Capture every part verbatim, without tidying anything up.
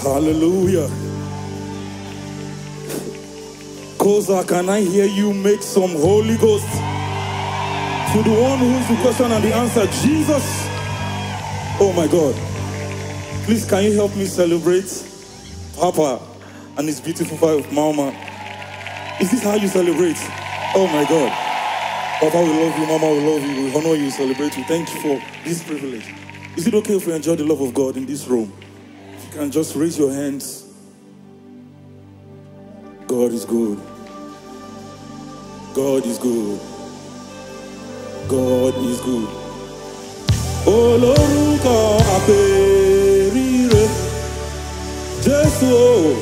Hallelujah. Koza, can I hear you make some Holy Ghost? To the one who's the question and the answer, Jesus. Oh my God. Please, can you help me celebrate Papa and his beautiful wife, Mama? Is this how you celebrate? Oh my God. Papa, we love you. Mama, we love you. We honor you, celebrate you. Thank you for this privilege. Is it okay if we enjoy the love of God in this room? If you can just raise your hands. God is good. God is good. God is good. Olórúkọ àpèrire Jésù.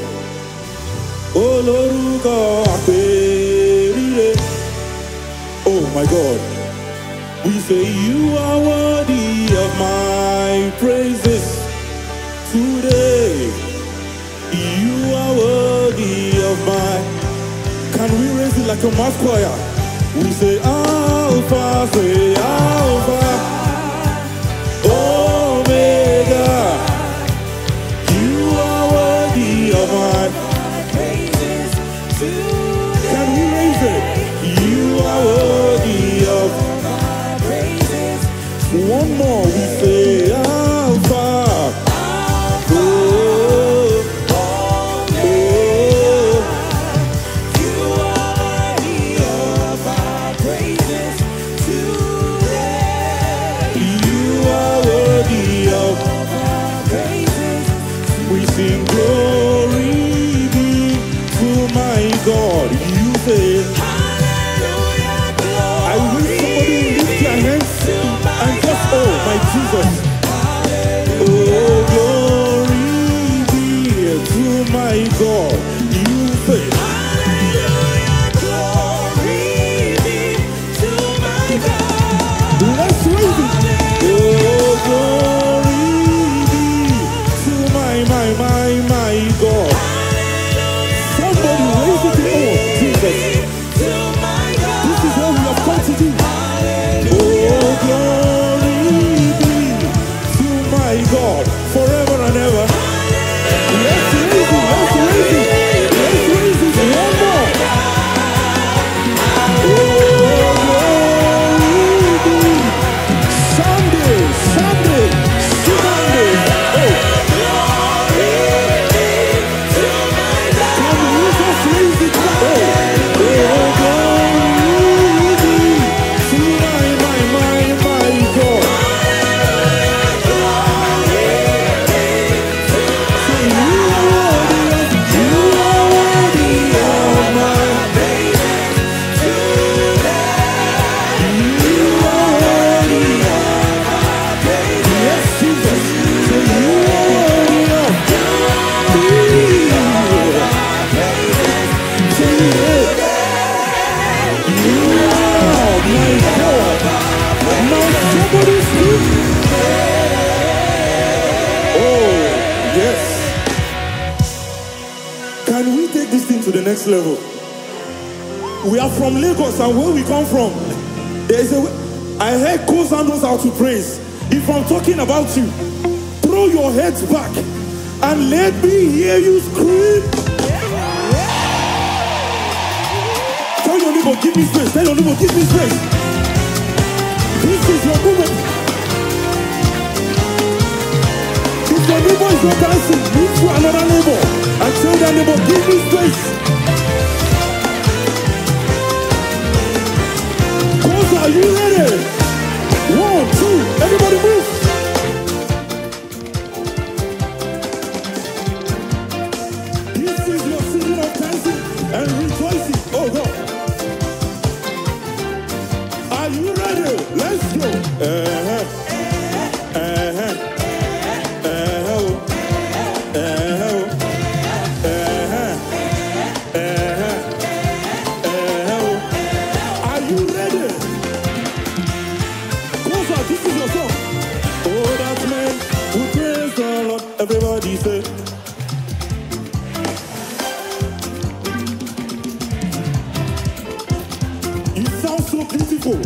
Olórúkọ àpèrire. Oh my God. We say you are worthy of my praises today. You are worthy of my. Can we raise it like a mass choir? We say Alpha, say Alpha, Omega. You are worthy of my praises today. Can we raise it? You are worthy of my praises. One more, we say Alpha, Alpha. God, you say, hallelujah, glory. I wish somebody would lift their hands and just, oh, my Jesus. Hallelujah. Oh, glory be to my God. You say, hallelujah, glory be to my God. Let's raise it. Oh, glory be to my, my, my, my God. Somebody raise it. Oh, Jesus. This is what we have come to do. Oh, glory be to my God forever and ever. Let's raise it, let's raise it, let's raise it one more. Oh, glory be. Sunday, Sunday, Sunday. Oh, glory be to my God. Can we just raise it? Oh, oh, glory be to my, my, my, my God. Say, you are worthy of, you are worthy of my praises today. You are worthy of my praises. Yes, Jesus. Say, you are worthy of me. You are my God. Now somebody speak. Oh, yes. Can we take this thing to the next level? We are from Lagos, and where we come from, there is a way. I heard Koza knows how to praise. If I'm talking about you, throw your heads back and let me hear you scream. Tell your neighbor, give me space. Tell your neighbor, give me space. This is your moment. If your neighbor is not dancing, move to another neighbor and tell that neighbor, give me space. Koza, are you ready? One, two, everybody move. This is your season of dancing and rejoicing. Oh God. Are you ready? Let's go. Uh-huh. Uh-huh. Uh-huh. Uh-huh. Uh-huh. Uh-huh. Uh-huh. Are you ready? Koza, this is your song. Oh, that man who praise the Lord. Everybody say. It sounds so beautiful.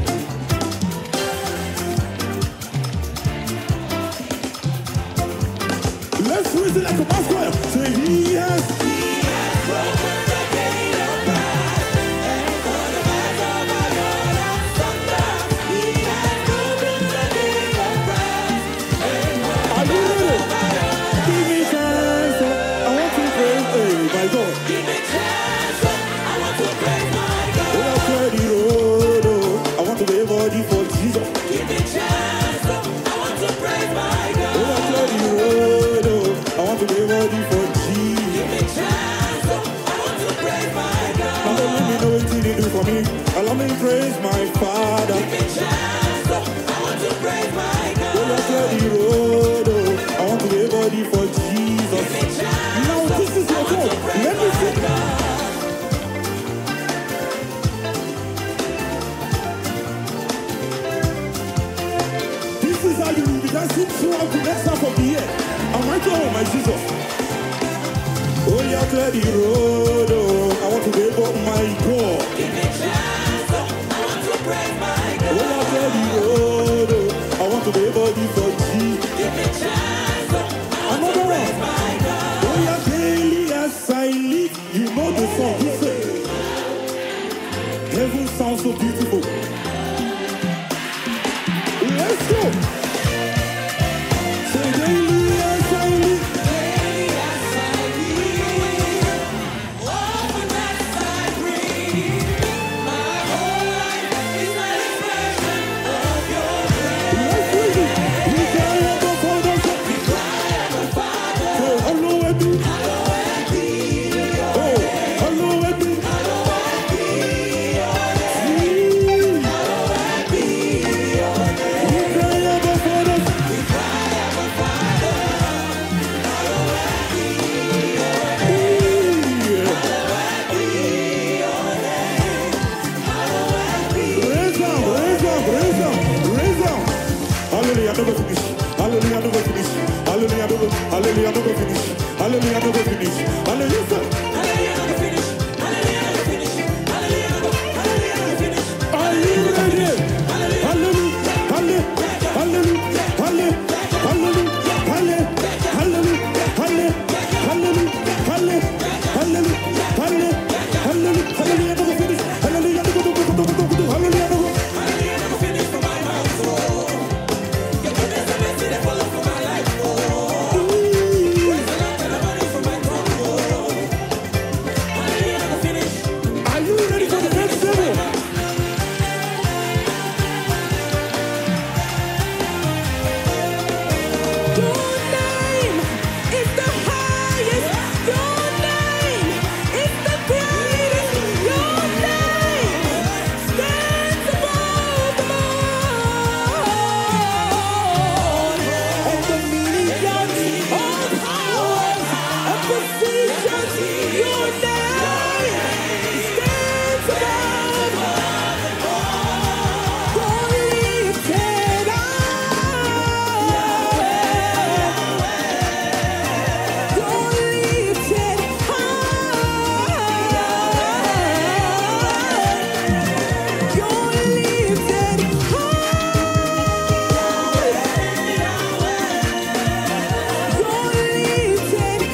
Let's raise it like a mass choir. Say he has. He has broken the gate of brass, and for the bars of iron asunder. He has broken the gate of brass, and for the bars of iron. Give me chance, I want to praise, hey, my God. Give me chance, I want to praise my God. Oh, I clear the road, oh, I want to wave body for Jesus. Give me chance, I want to praise my God. Oh, I clear the road, oh, I want to wave body for Jesus. Give me chance, I want to praise my God. Now don't let me know what you do for me. Allow me to praise my Father. Give me chance, I want to praise my God. Oh, I clear the road, oh, I want to wave body for Jesus. Give me chance, now this is your God. Let me sing. This is how you will be dancing throughout the next half of the year. I'm right here, my Jesus. Oh, yeah, clear the road, oh, I want to wave up my God. Give me chance, I want to praise my God. Oh, yeah, clear the road, oh, I want to wave up for Jesus. Give me chance, I want to praise my God. Oh, yeah, daily as I live, you know the song, you say. Heaven sounds so beautiful. Let's go. Say daily as I live. Daily as I live. Often as I breathe. My whole life is an expression of your grace. Let's read it. We cry above Father. We cry above Father. Say hallowed be. Hallowed be your name. Oh, hallowed be. Hallowed be your name. Hallowed be your name. We cry above Father. We cry above Father. Hallowed be your name. Hallowed be your name. Hallowed be. Raise up, raise up, raise up, raise up. Hallelujah, never finish. Hallelujah, never finish. Hallelujah, never. Hallelujah, never finish. Hallelujah, never finish. Hallelujah. Hallelujah, never finish. Hallelujah, never finish. Hallelujah, never. Hallelujah, never finish. Are you ready? Hallelujah, hallelujah, hallelujah, hallelujah, hallelujah, hallelujah, hallelujah, hallelujah, hallelujah, hallelujah, hallelujah, never finish. Hallelujah, never, hallelujah, never. Hallelujah, never finish for my mouth. Oh, your goodness and mercy they follow for my life. Oh, praise the Lord, tell everybody for my tongue. Oh, hallelujah, never finish. Are you ready for the next level? Your name is the highest. Your name is the greatest. Your name stands above them all. And the millions of powers and positions. Your name stands above them all. You're lifted high. You're lifted high. You're lifted high. You're lifted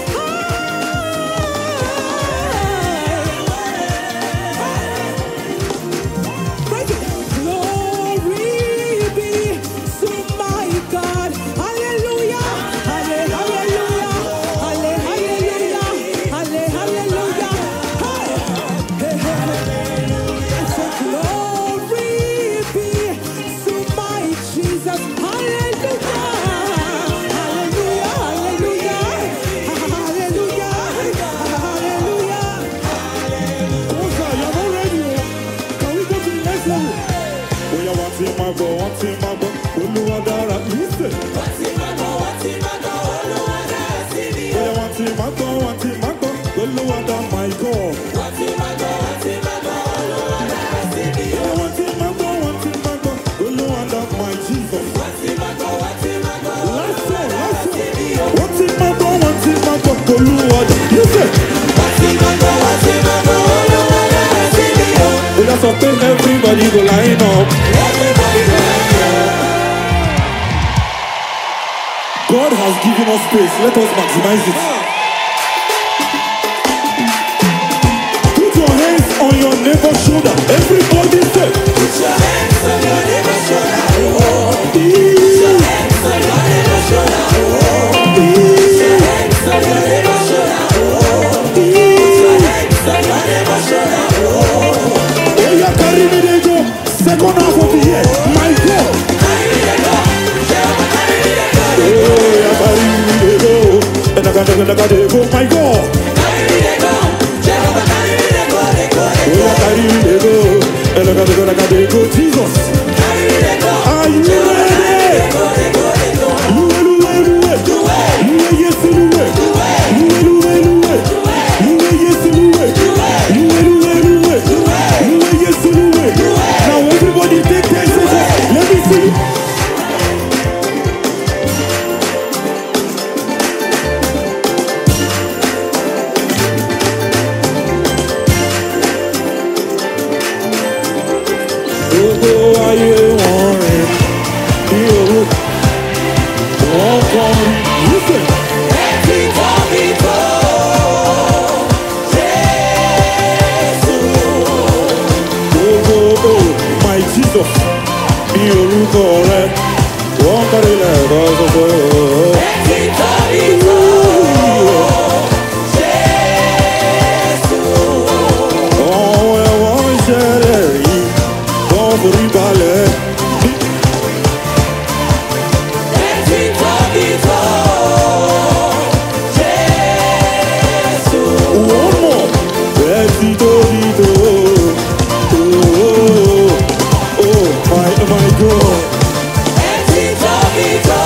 high. Break it. Glory be to my God. Hallelujah. Halle- Hallelujah. Halle- Hallelujah. Halle- Hallelujah. Hey. Hey, hey, hey. I said, glory be to my Jesus. Hallelujah. Hallelujah. Hallelujah. Hallelujah. Hallelujah. Rosa, you're not ready. oh. Can we go to the next level? Oh, yeah, what's in my go, what's in my go? Oluwadara, listen. What's in my go, what's in my go? Oluwadara, see me. Oh, yeah, what's in my go, what's in my go? Oluwadara, my God. What's in my go, what's in my go? Oluwadara, see me. Oh, yeah, what's in my go, what's in my go? Oluwadara, my Jesus. What's in my go, what's in my go? Last one, last one. What's in my go, what's in my go? Oluwadara, listen. What's in my go, what's in my go? Oluwadara, see me. Oh, that's something everybody go line up. Everybody go line up. God has given us space. Let us maximize it. Put your hands on your neighbor's shoulder. Everybody say, put your hands on your neighbor's shoulder. Put your hands on your neighbor's shoulder. Put your hands on your neighbor's shoulder. Put your hands on your neighbor's shoulder. Oh, you carry me there, go. Second half of the year, my God. Carry me there, go. Carry me there, go. Oh, you carry me there, go. And I got to go, my God. Carry me there, go. Carry me there, go. Oh, you carry me there, go. And I got to go, I got to go, Jesus. Carry me there, go. Are you ready? You will, you will, you will. You will, yes, you will. You will, you will, you will. You will, yes, you will. You will, you will, you will. You will, yes, you will. Now everybody take ten seconds. Let me see. Gbogbo ayé wọn rìn bí owó wọn kọrin yíṣẹ́. Ẹtí tóbi tó Jésù. Gbogbo my Jesus bí orúkọ rẹ wọ́n kárí lẹ́ẹ̀kọ́ sọ́sọ́. Ẹtí tóbi tó Jésù. Ọ̀wọ́ ẹ̀wọ̀n ṣẹlẹ̀ rí. Forí balẹ̀. Ẹtí tóbi tó Jésù. One more. Ẹtí tóbi tó. Oh, oh, my, my God. Ẹtí tóbi tó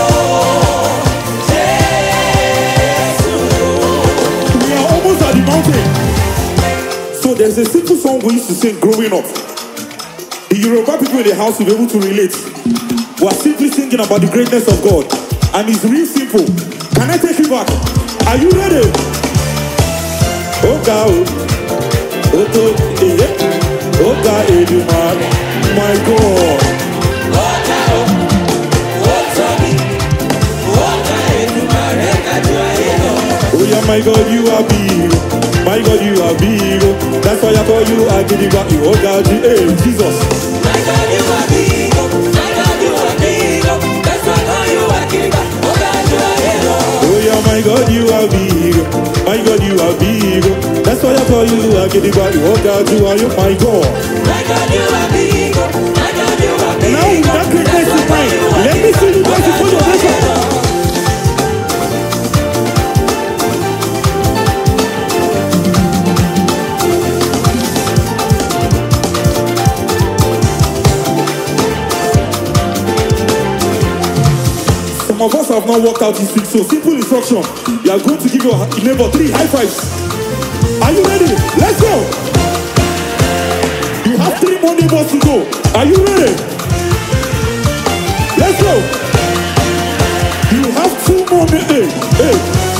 Jésù. We are almost at the mountain. So there's a simple song we used to sing growing up. The Yoruba people in the house will be able to relate. We are simply singing about the greatness of God. And it's real simple. Can I take you back? Are you ready? Oh God. Oh God. Oh God. My God. Oh God. Oh yeah, my God, you are big. My God, you are big. That's why I call you Agidigba. Oh God, hey, Jesus. My God, you are big. My God, you are big. That's why I call you Agidigba. Oh God, you are hero. Oh yeah, my God, you are big. My God, you are big. That's why I call you Agidigba. Oh God, you are my God. My God, you are big. My God, you are big. Now that greatness is mine. Let me see you guys before your nation. Some of us have not worked out this week, so simple instruction. You are going to give your neighbor three high fives. Are you ready? Let's go. You have three more neighbors to go. Are you ready? Let's go. You have two more neighbors. Hey, hey.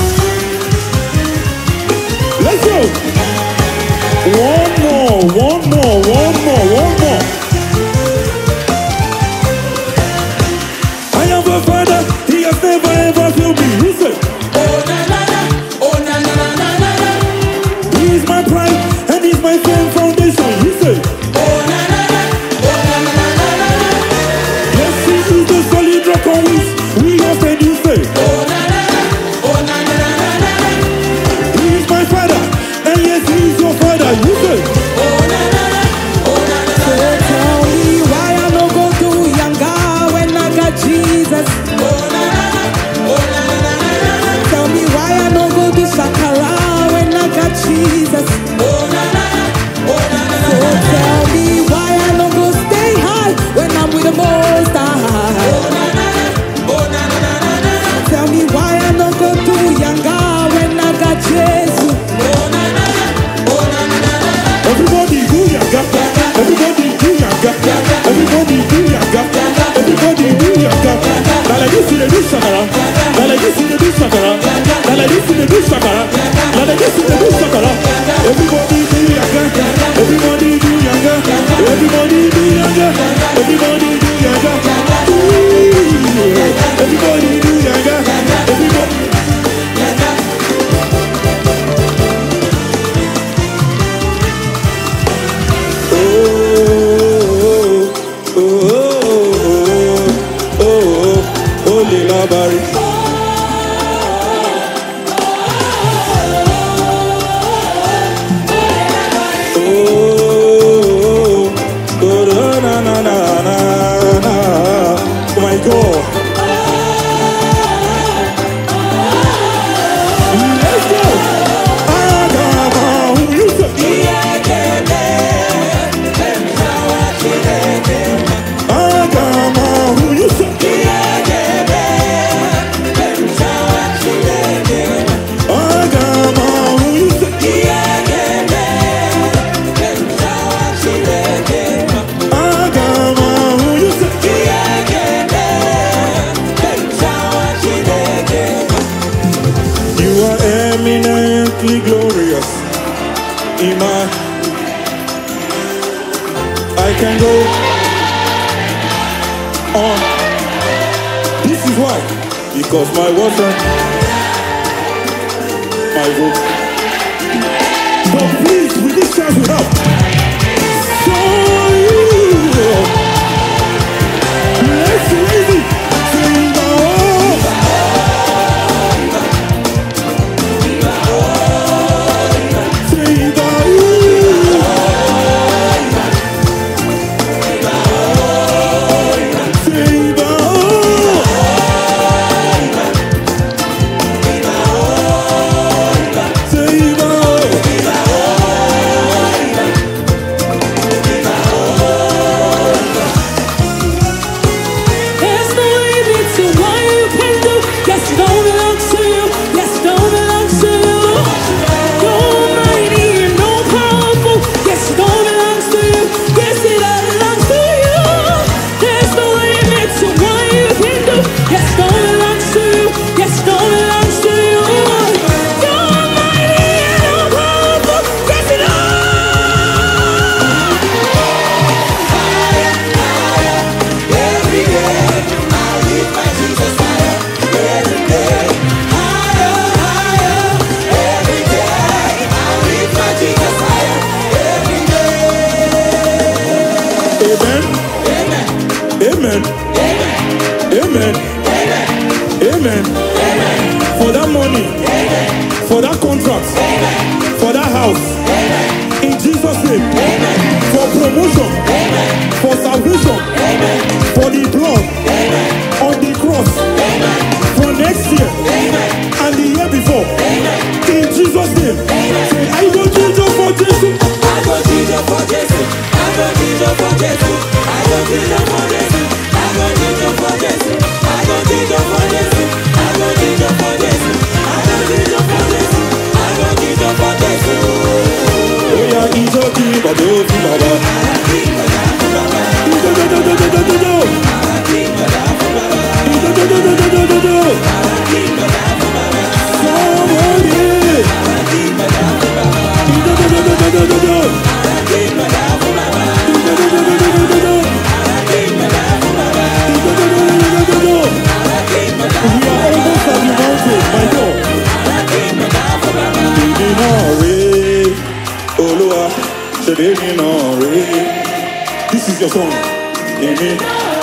Let's go. One more, one more, one more, one more. I am a father. He has never ever failed me. You say, oh na na na, oh na na na na na na. He is my pride and he's my firm foundation. You say, oh na na na, oh na na na na na. Yes, he is the solid rock on which we are stand. You say, oh na na na, oh Ele labari. Oh, oh, na na na na na. Oh my God. Let's go. Agama, who you say? Agama, who you say? Agama, who you say? Agama, who you say? You are eminently glorious. Ima, I can go on. This is why, because my water, my vote. But please, with this chance we have, so you, let's raise it. Sing the oh. Sing the Sing the There's no limit to what you can do. Yes, it all belongs to you. Yes, it all belongs to you. You're mighty and all powerful. Yes, it all belongs to you. Yes, it all belongs to you. There's no limit to what you can do. Yes, it all belongs to you. Yes, it all belongs to you. You're mighty and all powerful. Yes, it all. Amen. Amen. Amen. Amen. For that money. For that contract. For that house. In Jesus' name. For promotion. For salvation. For the blood on the cross. For next year. And the year before. In Jesus' name. Say, I go Jesus for Jesus. I go Jesus for Jesus. I go Jesus for Jesus. I go Jesus for Jesus. I go Jesus for Jesus. I go Jesus for Jesus. I go Jesus for Jesus. I go Jesus for Jesus. I go Jesus for Jesus. Oh yeah, he's a king, but don't be baba. Do do do do do do do do. Do do do do do do do do do. Somebody. Do do do do do do do do do. Do do do do do do do do. We are almost at the mountain, my God. Baby, no way. Olua, say baby, no way. This is your song. Baby.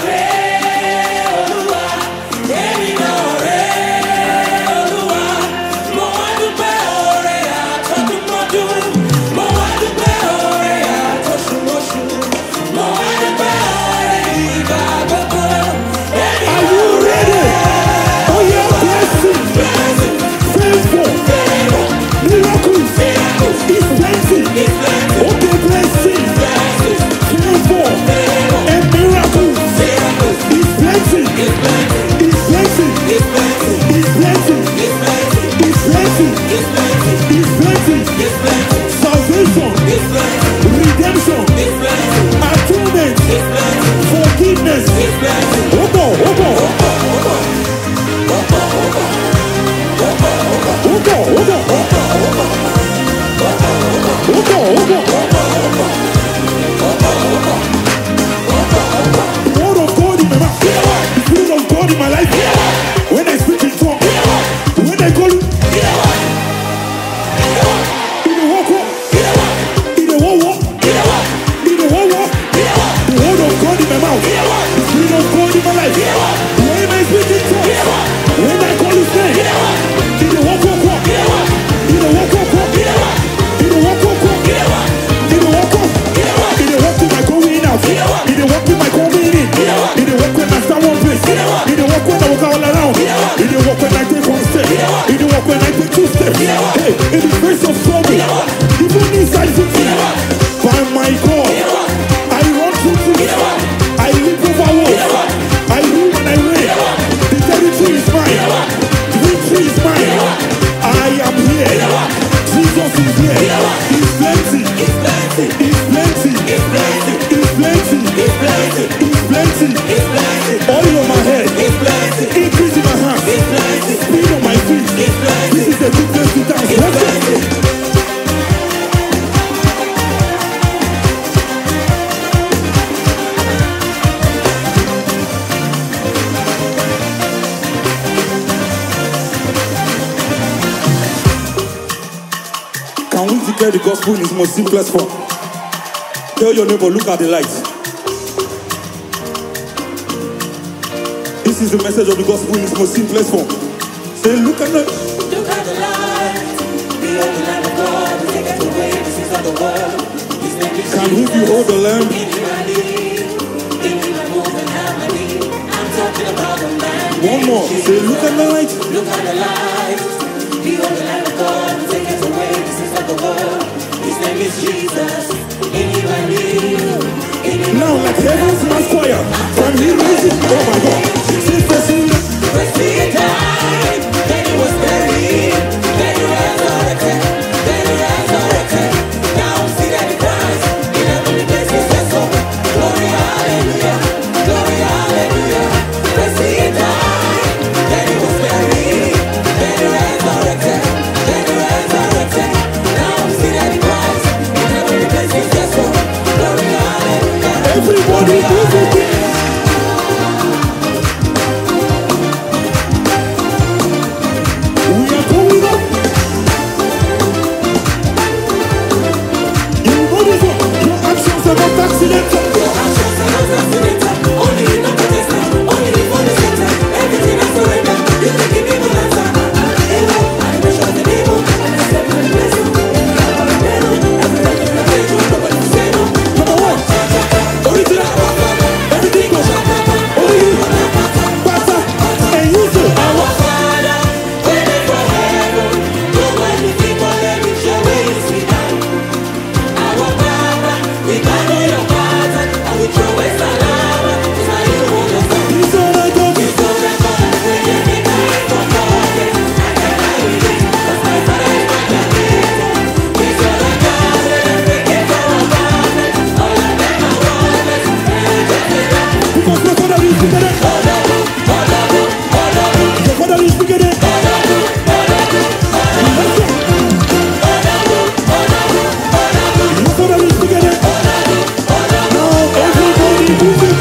Are you ready? Oh yeah, blessing, favor, miracles, it's plenty. Okay, blessing, favor, and miracles. declare the gospel in its most simplest form. Tell your neighbor, look at the light. This is the message of the gospel in its most simplest form. Say, look at the Look at the light. Behold the Lamb of God who taketh away the sins of the world. His name is Can who behold the Lamb? In him I live. In him I move and have my being. I'm talking about the man. One more. Say, look at the light. Look at the light. Behold the Lamb of God who taketh away the sins of the world. His name is Jesus. In him I live. In him Now, like heaven's mass choir, can he raise it? Oh my God. Say, first, First he died, then he was buried, then he resurrected, then he resurrected. Now I'm seated in Christ, in heavenly places, yes, so glory, hallelujah, glory, hallelujah. First he died, then he was buried, then he resurrected, then he resurrected. Now I'm seated in Christ, in heavenly places, yes, so glory, hallelujah. everybody move it. We are going up. You know this one. Your actions are not accidental. Your actions are not accidental. Only in the protestant, only before the center. Everything I surrender, you take it people answer. Hello, I'm the shot the people, and I step in the blessing. Everything I pay to, nobody say no. Number one. Original. Everything goes. Only you. Pastor. And use it. Our Father, waiting for heaven. Do anything for them, it's your way, it's me down. Our Papa, we bow on your pattern, and we throw away salama. It's not you who understand. He's all I got. It's so record, we get me back from forget. I can lie with it, 'cause my Father is my creator. It's all I got, and we get our Father. All of them are worthless, and we get it back. Because your father is bigger than. Your father is bigger than. Let's go. Your father is bigger than. Now everybody move it.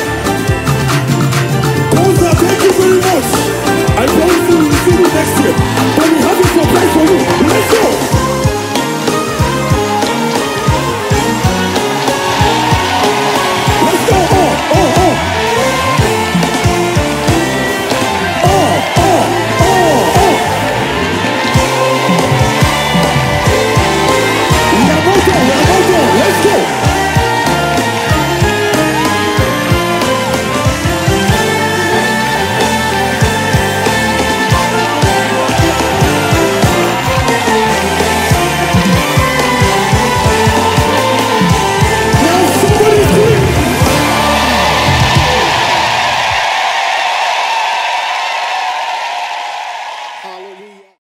Koza, thank you very much. I promise you we will see you next year.